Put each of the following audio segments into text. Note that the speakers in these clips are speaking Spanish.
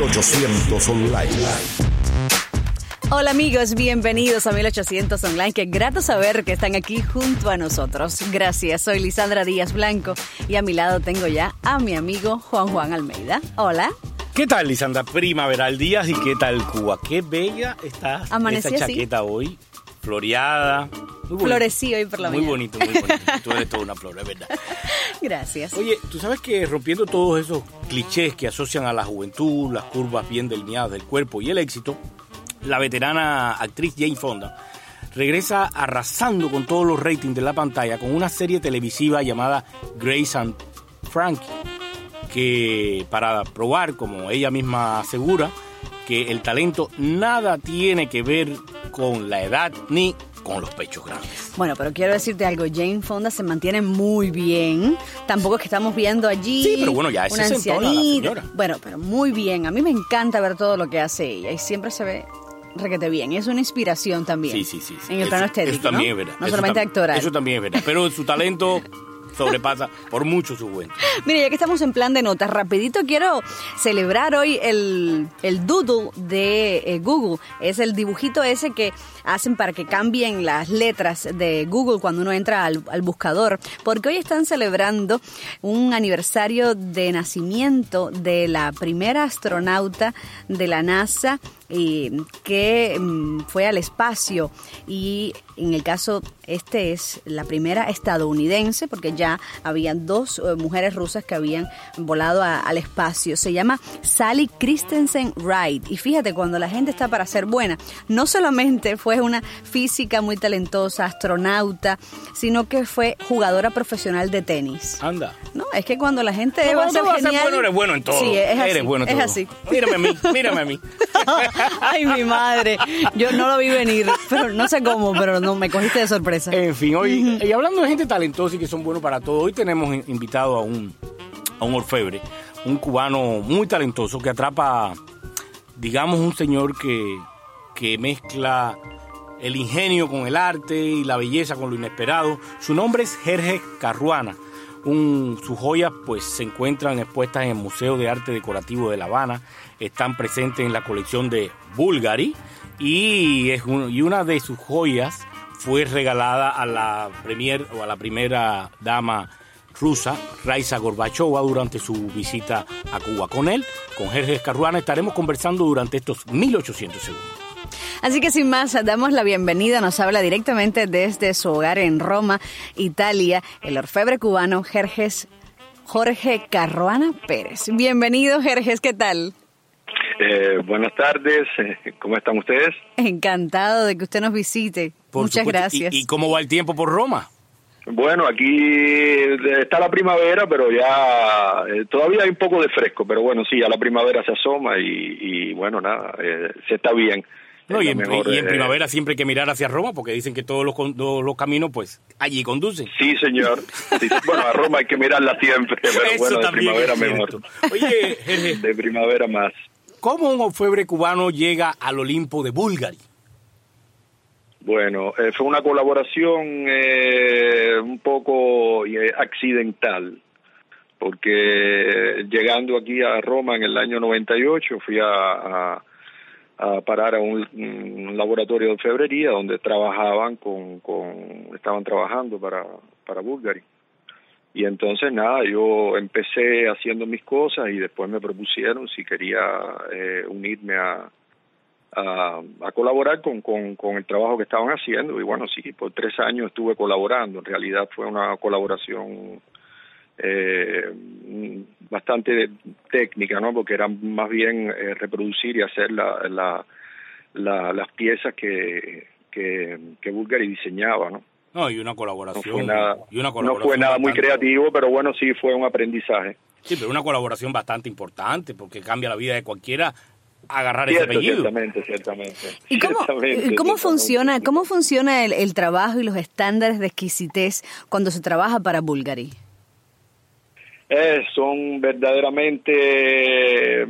1800 Online. Hola amigos, bienvenidos a 1800 Online. Qué grato saber que están aquí junto a nosotros. Gracias, soy Lisandra Díaz Blanco y a mi lado tengo ya a mi amigo Juan Almeida. Hola. ¿Qué tal, Lisandra? Primaveral Díaz y ¿qué tal Cuba? Qué bella está esa chaqueta así hoy, floreada. Florecí hoy por la mañana. Muy bonito, muy bonito. Tú eres toda una flor, es verdad. Gracias. Oye, tú sabes que rompiendo todos esos clichés que asocian a la juventud, las curvas bien delineadas del cuerpo y el éxito, la veterana actriz Jane Fonda regresa arrasando con todos los ratings de la pantalla con una serie televisiva llamada Grace and Frankie, que para probar, como ella misma asegura, que el talento nada tiene que ver con la edad ni con los pechos grandes. Bueno, pero quiero decirte algo, Jane Fonda se mantiene muy bien. Tampoco es que estamos viendo allí. Sí, pero bueno, ya es sesentona la señora. Bueno, pero muy bien. A mí me encanta ver todo lo que hace ella y siempre se ve requete bien. Es una inspiración también. Sí. En el plano estético. Eso también ¿no? Es verdad. No solamente actoral. Eso también es verdad. Pero su talento sobrepasa por mucho su cuenta. Mire, ya que estamos en plan de notas, rapidito quiero celebrar hoy el doodle de Google. Es el dibujito ese que hacen para que cambien las letras de Google cuando uno entra al buscador, porque hoy están celebrando un aniversario de nacimiento de la primera astronauta de la NASA que fue al espacio, y en el caso este es la primera estadounidense, porque ya habían dos mujeres rusas que habían volado al espacio. Se llama Sally Christensen Wright, y fíjate, cuando la gente está para ser buena, no solamente fue una física muy talentosa, astronauta, sino que fue jugadora profesional de tenis. Anda. No, es que cuando la gente va a ser genial, bueno, eres bueno en todo. Sí, es así, eres bueno en es todo. así. Mírame a mí. Ay, mi madre, yo no lo vi venir, pero no sé cómo, pero no, me cogiste de sorpresa. En fin, hoy, y hablando de gente talentosa y que son buenos para todo, hoy tenemos invitado a un orfebre, un cubano muy talentoso que atrapa, digamos, un señor que mezcla el ingenio con el arte y la belleza con lo inesperado. Su nombre es Jerjes Caruana. Sus joyas pues se encuentran expuestas en el Museo de Arte Decorativo de La Habana, están presentes en la colección de Bulgari, y una de sus joyas fue regalada a la primera dama rusa, Raisa Gorbachova, durante su visita a Cuba. Con Jerjes Caruana, estaremos conversando durante estos 1800 segundos. Así que sin más, damos la bienvenida. Nos habla directamente desde su hogar en Roma, Italia, el orfebre cubano Jorge Caruana Pérez. Bienvenido, Jerjes, ¿qué tal? Buenas tardes, ¿cómo están ustedes? Encantado de que usted nos visite. Muchas gracias. ¿Y cómo va el tiempo por Roma? Bueno, aquí está la primavera, pero ya todavía hay un poco de fresco, pero bueno, sí, ya la primavera se asoma y bueno, nada, se está bien. No, y en primavera siempre hay que mirar hacia Roma, porque dicen que todos los caminos, pues, allí conducen. Sí, señor. Sí, bueno, a Roma hay que mirarla siempre, pero eso bueno, de primavera es mejor. Oye, Jerje, de primavera más. ¿Cómo un orfebre cubano llega al Olimpo de Bulgari? Bueno, fue una colaboración un poco accidental, porque llegando aquí a Roma en el año 98 fui a parar a un laboratorio de orfebrería donde estaban trabajando para Bulgari. Y entonces nada, yo empecé haciendo mis cosas y después me propusieron si quería unirme a colaborar con el trabajo que estaban haciendo. Y bueno, sí, por 3 años estuve colaborando. En realidad fue una colaboración bastante técnica, ¿no? Porque era más bien reproducir y hacer las piezas que Bulgari diseñaba, ¿no? No, y una colaboración. No fue nada muy creativo, pero bueno, sí fue un aprendizaje. Sí, pero una colaboración bastante importante, porque cambia la vida de cualquiera agarrar ese apellido. Ciertamente. ¿Y cómo funciona el trabajo y los estándares de exquisitez cuando se trabaja para Bulgari? Son verdaderamente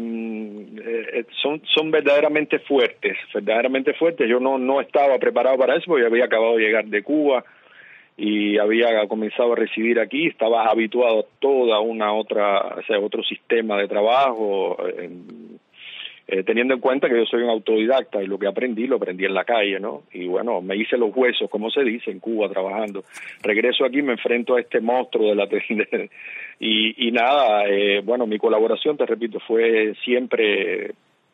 fuertes. Yo no estaba preparado para eso, porque había acabado de llegar de Cuba y había comenzado a recibir aquí. Estaba habituado a toda otro sistema de trabajo, teniendo en cuenta que yo soy un autodidacta y lo que aprendí, lo aprendí en la calle, ¿no? Y bueno, me hice los huesos, como se dice, en Cuba trabajando. Regreso aquí, me enfrento a este monstruo de la y nada, bueno, mi colaboración, te repito, fue siempre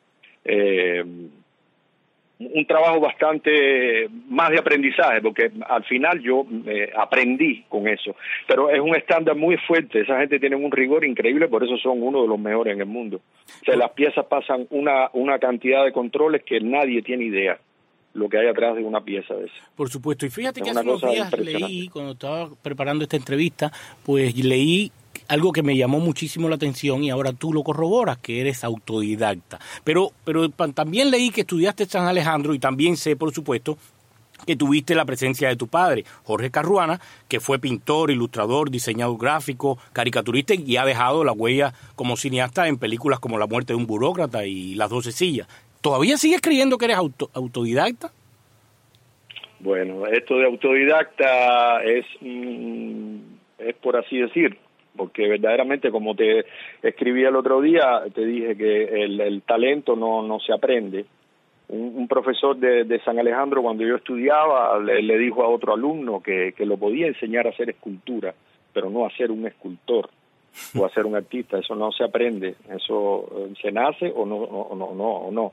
un trabajo bastante más de aprendizaje, porque al final yo aprendí con eso, pero es un estándar muy fuerte, esa gente tiene un rigor increíble, por eso son uno de los mejores en el mundo. O sea, las piezas pasan una cantidad de controles que nadie tiene idea lo que hay atrás de una pieza de esa. Por supuesto, y fíjate que hace unos días leí, cuando estaba preparando esta entrevista, pues leí algo que me llamó muchísimo la atención y ahora tú lo corroboras, que eres autodidacta. Pero también leí que estudiaste en San Alejandro y también sé, por supuesto, que tuviste la presencia de tu padre, Jorge Carruana, que fue pintor, ilustrador, diseñador gráfico, caricaturista y ha dejado la huella como cineasta en películas como La muerte de un burócrata y Las 12 sillas. ¿Todavía sigues creyendo que eres autodidacta? Bueno, esto de autodidacta es por así decir, porque verdaderamente, como te escribí el otro día, te dije que el talento no se aprende. Un profesor de San Alejandro, cuando yo estudiaba, le dijo a otro alumno que lo podía enseñar a hacer escultura, pero no a ser un escultor o a ser un artista. Eso no se aprende, eso se nace o no.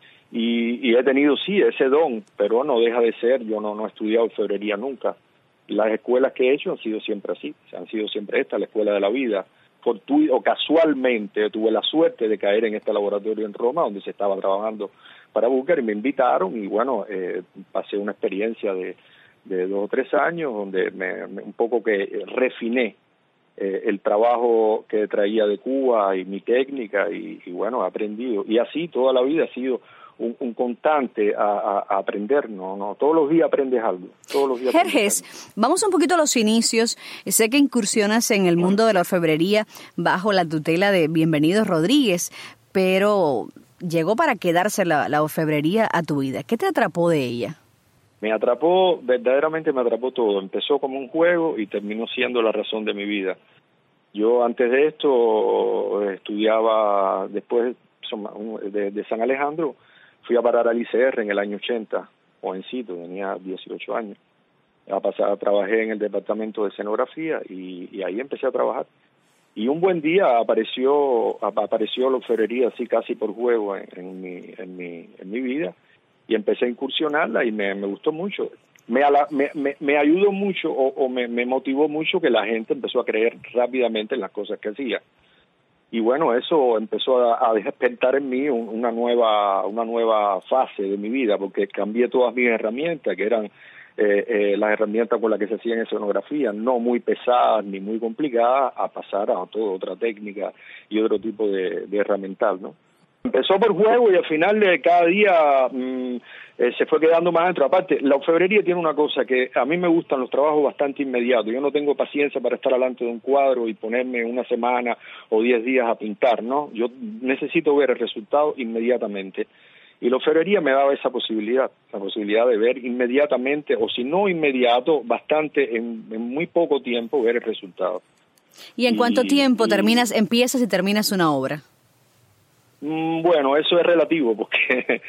Y he tenido, sí, ese don, pero no deja de ser. Yo no he estudiado orfebrería nunca. Las escuelas que he hecho han sido siempre así, han sido siempre esta, la escuela de la vida. O casualmente tuve la suerte de caer en este laboratorio en Roma, donde se estaba trabajando para Booker, y me invitaron, y bueno, pasé una experiencia de 2 o 3 años, donde un poco que refiné el trabajo que traía de Cuba y mi técnica, y bueno, he aprendido. Y así toda la vida ha sido un constante a aprender, no todos los días aprendes algo, todos los días. Jerjes, vamos un poquito a los inicios. Sé que incursionas en el mundo de la orfebrería bajo la tutela de Bienvenidos Rodríguez, pero llegó para quedarse la orfebrería a tu vida. ¿Qué te atrapó de ella? Verdaderamente me atrapó todo. Empezó como un juego y terminó siendo la razón de mi vida. Yo antes de esto estudiaba, después de San Alejandro, fui a parar al ICR en el año 80, jovencito, tenía 18 años. Trabajé en el departamento de escenografía y ahí empecé a trabajar. Y un buen día apareció la orfebrería así casi por juego en mi vida, y empecé a incursionarla y me gustó mucho. Me ayudó mucho o me motivó mucho que la gente empezó a creer rápidamente en las cosas que hacía. Y bueno, eso empezó a despertar en mí una nueva fase de mi vida, porque cambié todas mis herramientas, que eran las herramientas con las que se hacían escenografía, no muy pesadas ni muy complicadas, a pasar a toda otra técnica y otro tipo de herramental, ¿no? Empezó por juego y al final cada día se fue quedando más dentro. Aparte, la orfebrería tiene una cosa que a mí me gustan los trabajos bastante inmediatos. Yo no tengo paciencia para estar delante de un cuadro y ponerme una semana o 10 días a pintar, ¿no? Yo necesito ver el resultado inmediatamente. Y la orfebrería me daba esa posibilidad, la posibilidad de ver inmediatamente, o si no inmediato, bastante, en muy poco tiempo, ver el resultado. ¿Y en cuánto tiempo empiezas y terminas una obra? Bueno, eso es relativo, porque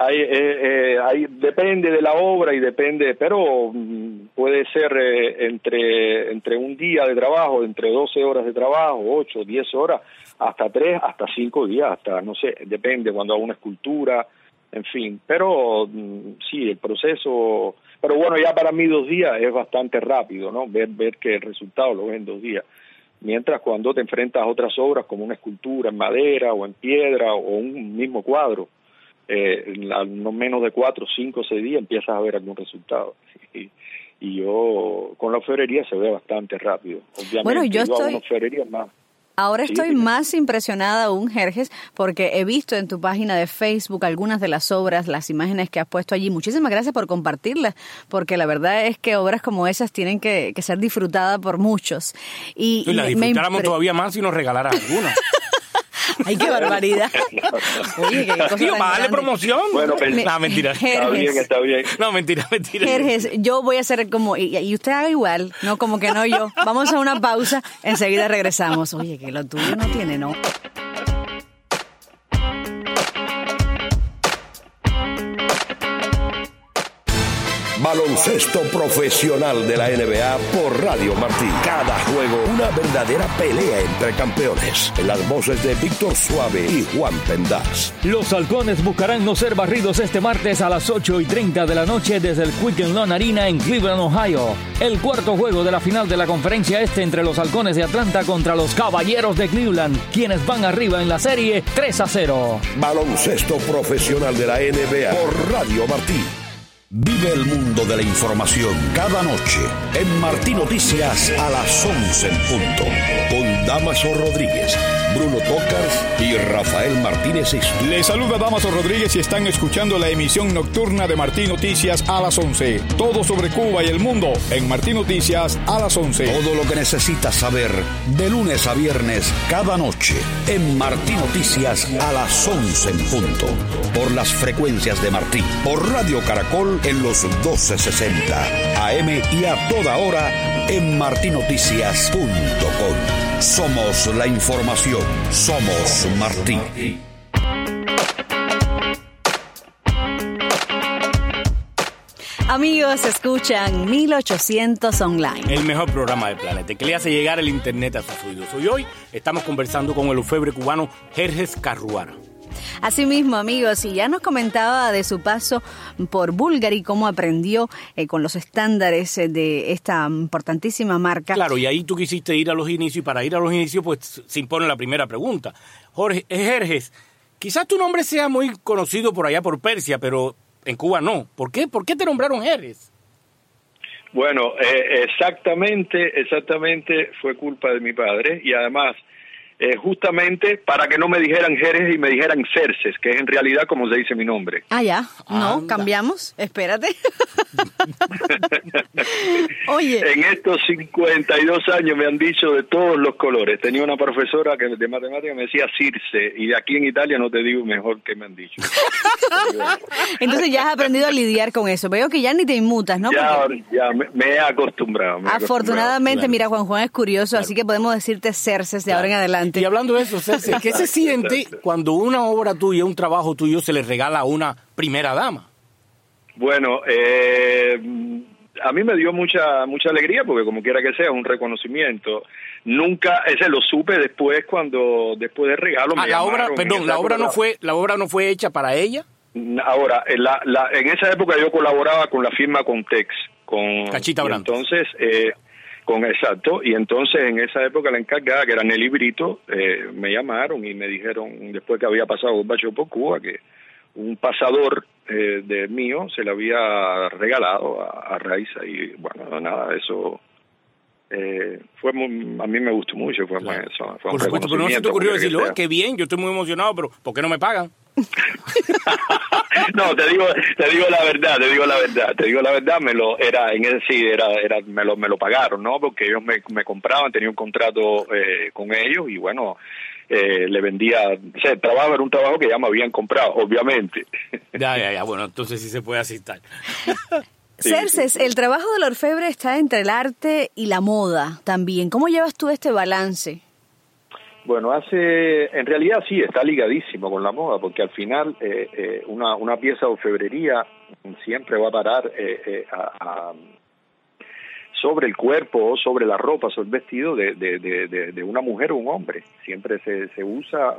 depende de la obra y depende, pero puede ser entre un día de trabajo, entre 12 horas de trabajo, 8, 10 horas, hasta 3, hasta 5 días, hasta, no sé, depende cuando hago una escultura, en fin. Pero sí, el proceso, pero bueno, ya para mí 2 días es bastante rápido, ¿no? Ver que el resultado lo ves en 2 días. Mientras cuando te enfrentas a otras obras como una escultura en madera o en piedra o un mismo cuadro, no menos de 4, 5, 6 días empiezas a ver algún resultado. Y yo con la orfebrería se ve bastante rápido. Obviamente, bueno, yo hago una orfebrería más. Ahora sí, estoy más impresionada aún, Jerjes, porque he visto en tu página de Facebook algunas de las obras, las imágenes que has puesto allí. Muchísimas gracias por compartirlas, porque la verdad es que obras como esas tienen que ser disfrutadas por muchos. Y la disfrutáramos todavía más si nos regalaras algunas. ¡Ay, qué barbaridad! Oye, qué cosa tío, para darle promoción. Bueno, no, mentira. Está bien. No, mentira. Jerjes, yo voy a hacer como... Y usted haga igual, no como que no yo. Vamos a una pausa, enseguida regresamos. Oye, que lo tuyo no tiene, ¿no? Baloncesto profesional de la NBA por Radio Martí. Cada juego una verdadera pelea entre campeones. En las voces de Víctor Suave y Juan Pendaz. Los halcones buscarán no ser barridos este martes a las 8:30 de la noche desde el Quicken Loan Arena en Cleveland, Ohio. El cuarto juego de la final de la Conferencia Este entre los halcones de Atlanta contra los Caballeros de Cleveland, quienes van arriba en la serie 3-0. Baloncesto profesional de la NBA por Radio Martí. Vive el mundo de la información cada noche en Martí Noticias a las 11 en punto. Con Damaso Rodríguez, Bruno Tócars y Rafael Martínez Istú. Les saluda Damaso Rodríguez y están escuchando la emisión nocturna de Martí Noticias a las 11. Todo sobre Cuba y el mundo en Martí Noticias a las 11. Todo lo que necesitas saber de lunes a viernes cada noche en Martí Noticias a las 11 en punto. Por las frecuencias de Martí, por Radio Caracol en los 1260 AM y a toda hora en martinoticias.com. Somos la información. Somos Martí. Amigos, escuchan 1800 Online. El mejor programa del planeta, que le hace llegar el internet a sus oídos. Y hoy estamos conversando con el orfebre cubano Jerjes Caruana. Asimismo, amigos, y ya nos comentaba de su paso por Bulgari, cómo aprendió con los estándares de esta importantísima marca. Claro, y ahí tú quisiste ir a los inicios, y para ir a los inicios, pues se impone la primera pregunta. Jerjes, quizás tu nombre sea muy conocido por allá por Persia, pero en Cuba no. ¿Por qué? ¿Por qué te nombraron Jerjes? Bueno, exactamente fue culpa de mi padre, y además justamente para que no me dijeran Jerjes y me dijeran Cerces, que es en realidad como se dice mi nombre. Ah, ya. No, Anda. Cambiamos. Espérate. Oye. En estos 52 años me han dicho de todos los colores. Tenía una profesora que de matemáticas me decía Circe, y de aquí en Italia no te digo mejor que me han dicho. Entonces ya has aprendido a lidiar con eso. Veo que ya ni te inmutas, ¿no? Ya me he acostumbrado. Afortunadamente, Claro. Mira, Juan es curioso, así que podemos decirte Cerces de ahora en adelante. Y hablando de eso, Cerces, ¿qué se siente cuando una obra tuya, un trabajo tuyo se le regala a una primera dama? Bueno, a mí me dio mucha alegría porque como quiera que sea, un reconocimiento. Nunca, ese lo supe después después del regalo. La obra no fue hecha para ella. Ahora, en esa época yo colaboraba con la firma Contex, con Cachita Brandt. Entonces, y entonces en esa época la encargada, que era Nelly Brito, me llamaron y me dijeron, después que había pasado Gorbachev por Cuba, que un pasador de mío se le había regalado a Raiza, y bueno, nada, eso a mí me gustó mucho, fue Claro. fue un Por supuesto, pero no se te reconocimiento, ocurrió como decirlo, que sea. qué bien, yo estoy muy emocionado, pero ¿por qué no me pagan? No, te digo la verdad, me lo pagaron, ¿no? Porque ellos me compraban, tenía un contrato con ellos, y bueno, le vendía, o sea, el trabajo era un trabajo que ya me habían comprado, obviamente. Ya, bueno, entonces sí se puede asistir. Cerces, el trabajo del orfebre está entre el arte y la moda también. ¿Cómo llevas tú este balance? Bueno, en realidad sí, está ligadísimo con la moda, porque al final una pieza de orfebrería siempre va a parar sobre el cuerpo o sobre la ropa, sobre el vestido de una mujer o un hombre. Siempre se usa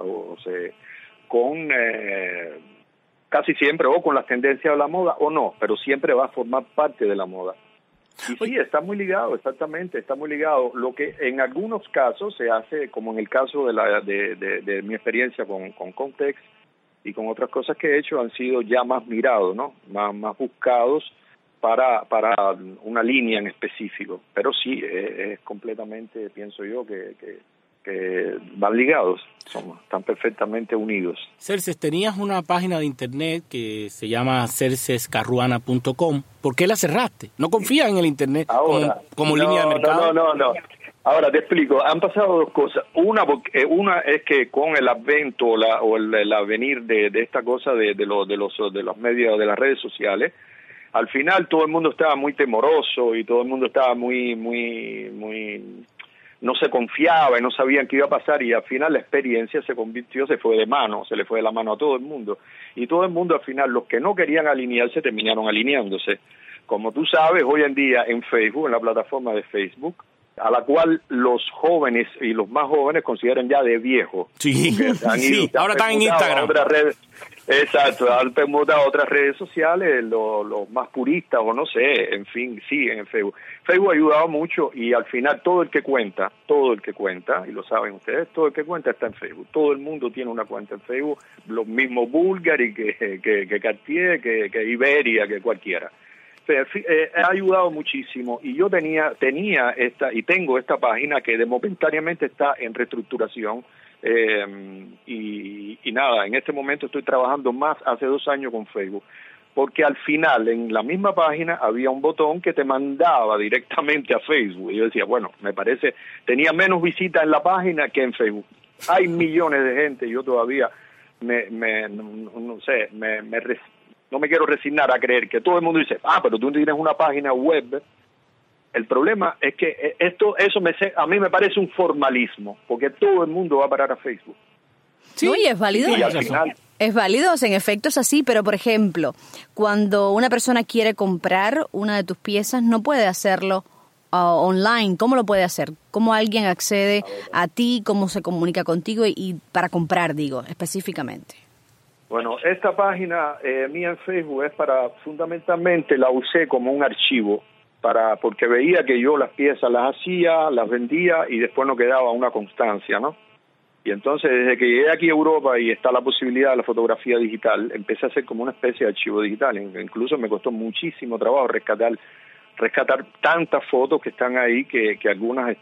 casi siempre o con las tendencias de la moda o no, pero siempre va a formar parte de la moda. Y sí, está muy ligado, exactamente, está muy ligado. Lo que en algunos casos se hace, como en el caso de mi experiencia con Context y con otras cosas que he hecho, han sido ya más mirados, ¿no? Más buscados para una línea en específico. Pero sí, es completamente, pienso yo, que van ligados, están perfectamente unidos. Cerces, tenías una página de internet que se llama cercescaruana.com. ¿Por qué la cerraste? ¿No confías en el internet como línea de mercado? No. Ahora te explico, han pasado dos cosas. Una es que con el advento o el avenir de esta cosa de los medios, de las redes sociales, al final todo el mundo estaba muy temoroso y todo el mundo estaba muy no se confiaba y no sabían qué iba a pasar, y al final la experiencia se fue de le fue de la mano a todo el mundo, y todo el mundo al final, los que no querían alinearse terminaron alineándose, Como tú sabes, hoy en día en Facebook, en la plataforma de Facebook, a la cual los jóvenes y los más jóvenes consideran ya de viejo. Sí, ahora están en Instagram. Exacto, han permutado a otras redes sociales, los más puristas o no sé, en fin, siguen en Facebook. Facebook ha ayudado mucho y al final todo el que cuenta, y lo saben ustedes, todo el que cuenta está en Facebook. Todo el mundo tiene una cuenta en Facebook, los mismos Bulgari que Cartier, que Iberia, que cualquiera. Ha ayudado muchísimo y yo tenía esta y tengo esta página que momentáneamente está en reestructuración y nada, en este momento estoy trabajando más hace 2 años con Facebook porque al final en la misma página había un botón que te mandaba directamente a Facebook y yo decía, bueno, me parece, tenía menos visitas en la página que en Facebook. Hay millones de gente y yo todavía no me quiero resignar a creer que todo el mundo dice, pero tú tienes una página web. El problema es que a mí me parece un formalismo, porque todo el mundo va a parar a Facebook. Sí, y es válido. Y al final, es válido, en efecto es así, pero por ejemplo, cuando una persona quiere comprar una de tus piezas, no puede hacerlo online. ¿Cómo lo puede hacer? ¿Cómo alguien accede a ti? ¿Cómo se comunica contigo? Y para comprar, digo, específicamente. Bueno, esta página mía en Facebook es fundamentalmente la usé como un archivo, porque veía que yo las piezas las hacía, las vendía y después no quedaba una constancia, ¿no? Y entonces desde que llegué aquí a Europa y está la posibilidad de la fotografía digital, empecé a hacer como una especie de archivo digital. Incluso me costó muchísimo trabajo rescatar tantas fotos que están ahí, que algunas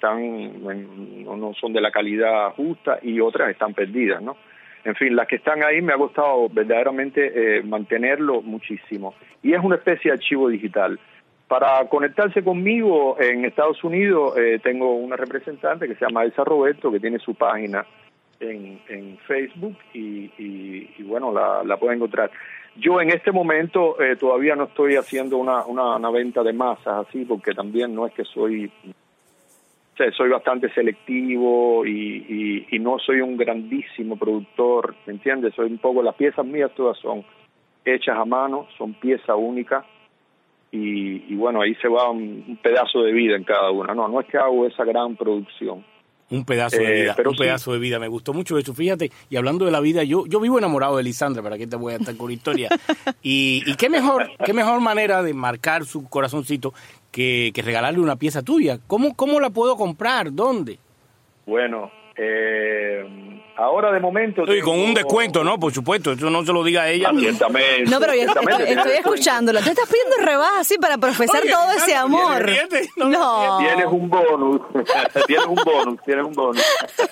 no son de la calidad justa y otras están perdidas, ¿no? En fin, las que están ahí me ha costado verdaderamente mantenerlo muchísimo. Y es una especie de archivo digital. Para conectarse conmigo en Estados Unidos tengo una representante que se llama Elsa Roberto, que tiene su página en Facebook y bueno, la pueden encontrar. Yo en este momento todavía no estoy haciendo una venta de masas así, porque también no es que soy bastante selectivo y no soy un grandísimo productor, ¿me entiendes? Soy un poco, las piezas mías todas son hechas a mano, son pieza única y bueno, ahí se va un pedazo de vida en cada una. No es que hago esa gran producción. Un pedazo de vida, pedazo de vida. Me gustó mucho eso. Fíjate, y hablando de la vida, yo vivo enamorado de Lisandra, ¿para qué te voy a estar con historia? Y qué mejor manera de marcar su corazoncito que regalarle una pieza tuya. ¿Cómo la puedo comprar? ¿Dónde? Bueno, ahora de momento... Y con un descuento, ¿no? Por supuesto, eso no se lo diga a ella. Ciertamente. No, pero yo estoy escuchándolo. Tú estás pidiendo rebaja así para profesar todo ese amor. No. Tienes un bonus. Tienes un bonus.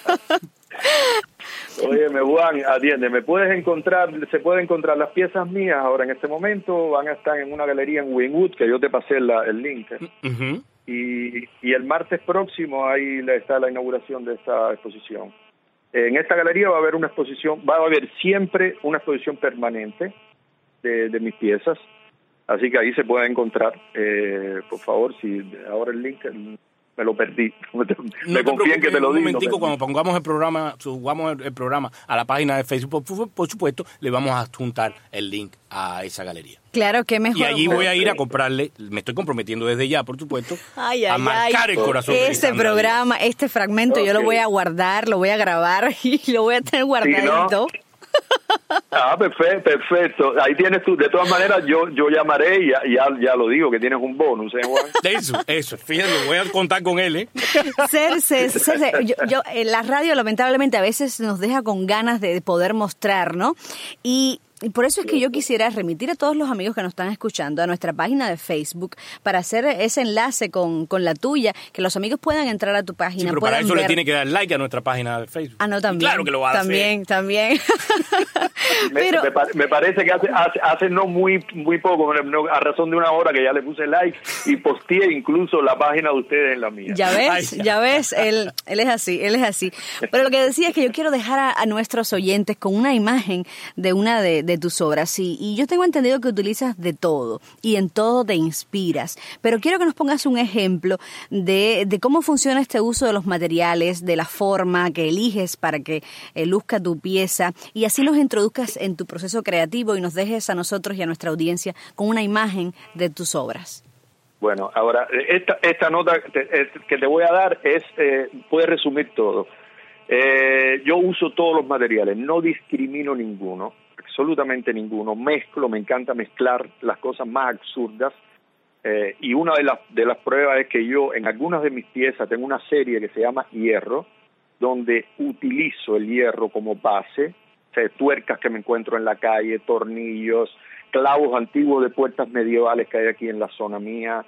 Óyeme, Juan, atiende, se pueden encontrar las piezas mías ahora en este momento, van a estar en una galería en Wynwood, que yo te pasé el link. Uh-huh. Y el martes próximo ahí está la inauguración de esta exposición. En esta galería va a haber siempre una exposición permanente de mis piezas, así que ahí se puede encontrar. Por favor, si ahora el link me lo perdí, me confío en que te lo digo. Un momentico, cuando subamos el programa a la página de Facebook, por supuesto, le vamos a adjuntar el link a esa galería. Claro, que mejor. Y allí voy a ir a comprarle, me estoy comprometiendo desde ya, por supuesto, a marcar el corazón de este programa, este fragmento, yo lo voy a guardar, lo voy a grabar y lo voy a tener guardadito. Sí, ¿no? Perfecto. Ahí tienes tú. De todas maneras, yo llamaré y ya lo digo, que tienes un bonus, ¿eh, Juan? Eso. Fíjate, voy a contar con él, ¿eh? Cerce, yo la radio lamentablemente a veces nos deja con ganas de poder mostrar, ¿no? Y por eso es que yo quisiera remitir a todos los amigos que nos están escuchando a nuestra página de Facebook para hacer ese enlace con la tuya, que los amigos puedan entrar a tu página. Sí, pero para eso le tiene que dar like a nuestra página de Facebook. Ah, no, también. Claro que lo va a hacer. También. Pero me parece que hace no muy poco, a razón de una hora que ya le puse like y posteé incluso la página de ustedes en la mía. Ya ves, él es así. Pero lo que decía es que yo quiero dejar a nuestros oyentes con una imagen de una de de tus obras y yo tengo entendido que utilizas de todo y en todo te inspiras, pero quiero que nos pongas un ejemplo de cómo funciona este uso de los materiales, de la forma que eliges para que luzca tu pieza y así nos introduzcas en tu proceso creativo y nos dejes a nosotros y a nuestra audiencia con una imagen de tus obras. Bueno, ahora, esta nota que te voy a dar puede resumir todo. Yo uso todos los materiales, no discrimino ninguno, absolutamente ninguno. Mezclo, me encanta mezclar las cosas más absurdas. Y una de las pruebas es que yo en algunas de mis piezas tengo una serie que se llama Hierro, donde utilizo el hierro como base, o sea, tuercas que me encuentro en la calle, tornillos, clavos antiguos de puertas medievales que hay aquí en la zona mía,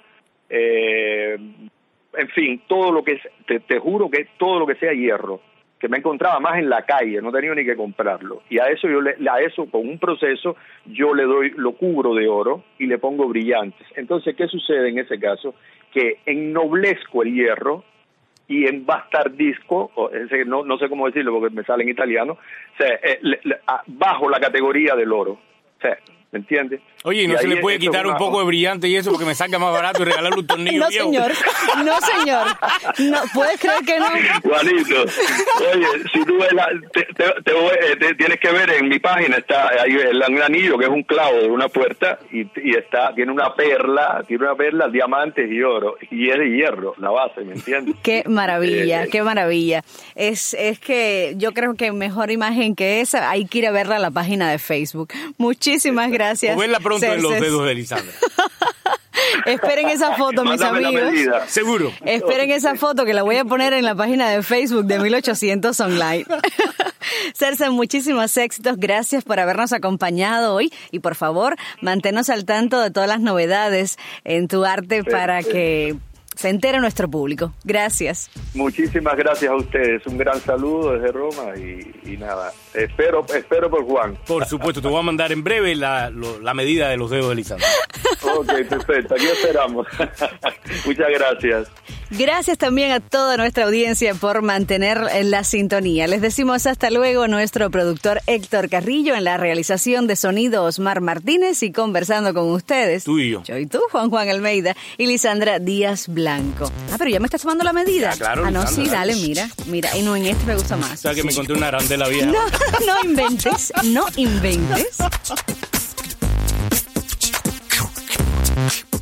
en fin, todo lo que te juro que todo lo que sea hierro, que me encontraba más en la calle, no tenía ni que comprarlo, y a eso con un proceso yo lo cubro de oro y le pongo brillantes. Entonces, ¿qué sucede en ese caso? Que ennoblezco el hierro y embastardisco, no sé cómo decirlo porque me sale en italiano, o sea, bajo la categoría del oro, o sea, ¿me entiendes? Oye, ¿y no se le puede quitar un poco de brillante y eso porque me salga más barato y regalarle un tornillo no, viejo? No, señor. No, ¿puedes creer que no? Juanito, oye, si tú ves tienes que ver en mi página, está ahí el anillo que es un clavo de una puerta y tiene una perla, diamantes y oro, y es de hierro, la base, ¿me entiendes? Qué maravilla, qué maravilla. Es que yo creo que mejor imagen que esa hay que ir a verla a la página de Facebook. Muchísimas gracias. O verla pronto en los dedos de Lisandra. Esperen esa foto, mis amigos. Seguro. Esperen esa foto que la voy a poner en la página de Facebook de 1800 Online. Cerce, muchísimos éxitos. Gracias por habernos acompañado hoy y por favor, manténnos al tanto de todas las novedades en tu arte para que se entere nuestro público. Gracias. Muchísimas gracias a ustedes. Un gran saludo desde Roma y nada. Espero por Juan. Por supuesto, te voy a mandar en breve la medida de los dedos de Lisandra. Ok, perfecto. Aquí esperamos. Muchas gracias. Gracias también a toda nuestra audiencia por mantener la sintonía. Les decimos hasta luego, nuestro productor Héctor Carrillo, en la realización de sonido Osmar Martínez y conversando con ustedes. Tú y yo. Yo y tú, Juan Almeida y Lisandra Díaz Blanco. Pero ya me estás tomando la medida. Ya, claro, no, Lisandra, sí, dale, mira. Y no, en este me gusta más. O sea, que me encontré una arandela vieja. No inventes.